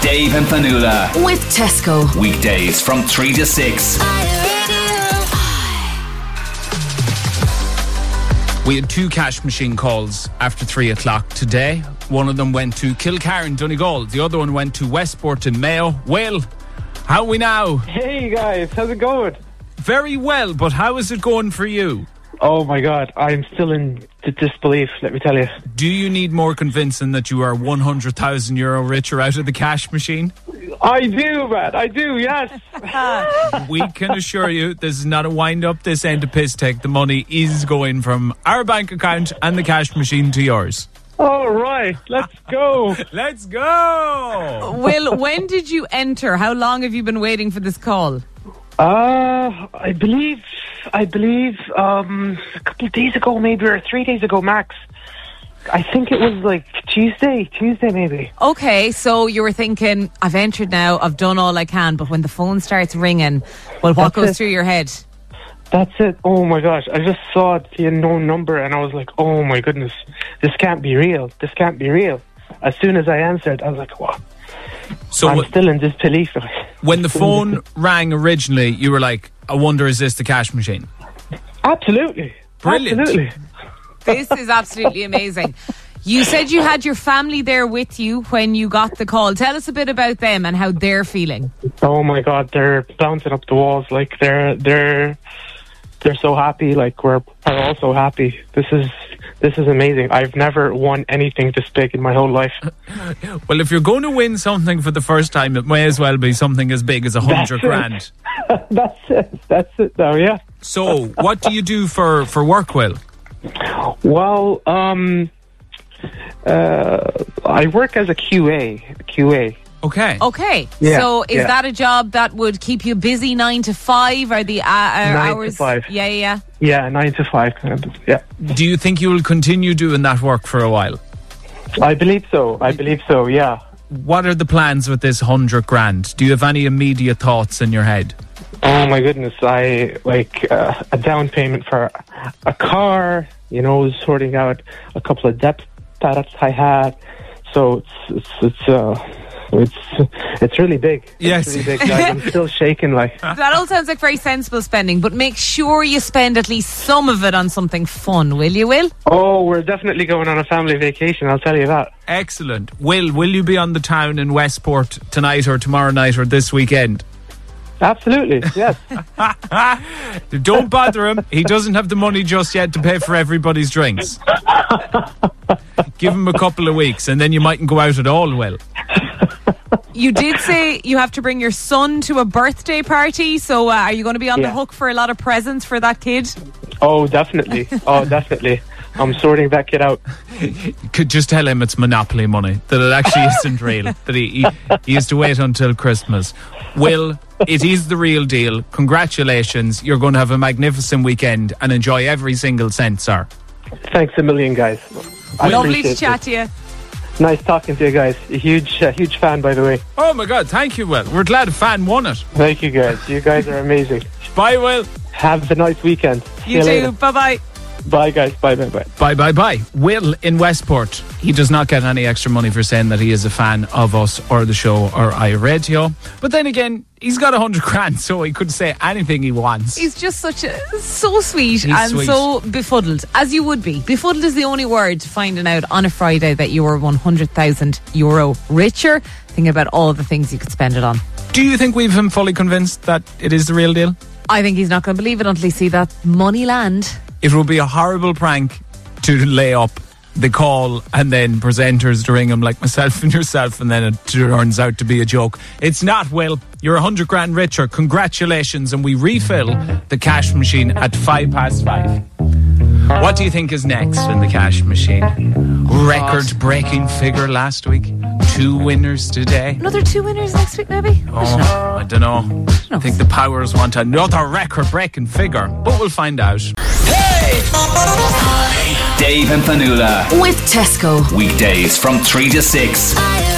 Dave and Fanula. With Tesco. Weekdays from 3 to 6. We had 2 cash machine calls after 3 o'clock today. One of them went to Kilcarn, Donegal. The other one went to Westport in Mayo. Will, how are we now? Hey guys, how's it going? Very well, but how is it going for you? Oh my god, I'm still in disbelief, let me tell you. Do you need more convincing that you are €100,000 richer out of the cash machine? I do, man, I do, yes. We can assure you this is not a wind up this end of piss take. The money is going from our bank account and the cash machine to yours. All right, let's go. Let's go! Will, when did you enter? How long have you been waiting for this call? I believe a couple of days ago, maybe, or 3 days ago max. I think it was like Tuesday maybe. Okay, so you were thinking, I've entered now, I've done all I can, but when the phone starts ringing, well, what goes through your head? That's it. Oh my gosh, I just saw the unknown number and I was like, oh my goodness, this can't be real. This can't be real. As soon as I answered, I was like, what? So I'm still in disbelief. When the phone rang originally, you were like, I wonder, is this the cash machine? Absolutely. Brilliant. Absolutely. This is absolutely amazing. You said you had your family there with you when you got the call. Tell us a bit about them and how they're feeling. Oh my god, they're bouncing up the walls. Like they're so happy. Like we're all so happy. This is amazing. I've never won anything this big in my whole life. Well, if you're going to win something for the first time, it may as well be something as big as 100 grand. That's it now, yeah. So, what do you do for work, Will? Well, I work as a QA. Okay. Yeah, so is that a job that would keep you busy 9 to 5? Are the 9 hours? to 5. Yeah. Yeah, 9 to 5. Yeah. Do you think you will continue doing that work for a while? I believe so, yeah. What are the plans with this 100 grand? Do you have any immediate thoughts in your head? Oh my goodness, I like a down payment for a car, sorting out a couple of debt that I had. So it's really big. Yes. It's really big, guys. I'm still shaking like. That all sounds like very sensible spending, but make sure you spend at least some of it on something fun, will you, Will? Oh, we're definitely going on a family vacation, I'll tell you that. Excellent. Will you be on the town in Westport tonight or tomorrow night or this weekend? Absolutely, yes. Don't bother him. He doesn't have the money just yet to pay for everybody's drinks. Give him a couple of weeks and then you mightn't go out at all, Will. You did say you have to bring your son to a birthday party, so are you going to be on the hook for a lot of presents for that kid? Oh, definitely. I'm sorting that kid out. You could just tell him it's Monopoly money, that it actually isn't real, that he has to wait until Christmas. Will, it is the real deal. Congratulations. You're going to have a magnificent weekend and enjoy every single cent, sir. Thanks a million, guys. Lovely to chat to you. Nice talking to you guys. A huge fan, by the way. Oh my God, thank you, Will. We're glad a fan won it. Thank you, guys. You guys are amazing. Bye, Will. Have a nice weekend. You too. Later. Bye-bye. Bye, guys. Bye. Bye. Will in Westport. He does not get any extra money for saying that he is a fan of us or the show or iRadio. But then again, he's got 100 grand, so he could say anything he wants. He's just so sweet and sweet. so befuddled, as you would be. Befuddled is the only word finding out on a Friday that you are €100,000 richer, thinking about all the things you could spend it on. Do you think we've him fully convinced that it is the real deal? I think he's not going to believe it until he see that money land. It would be a horrible prank to lay up the call and then presenters to ring him like myself and yourself, and then it turns out to be a joke. It's not, Will. You're 100 grand richer. Congratulations. And we refill the cash machine at 5:05. What do you think is next in the cash machine? Record-breaking figure last week. 2 winners today. Another 2 winners next week, maybe? I don't know. I think the powers want another record-breaking figure, but we'll find out. Hey! Dave and Fanula. With Tesco. Weekdays from 3 to 6.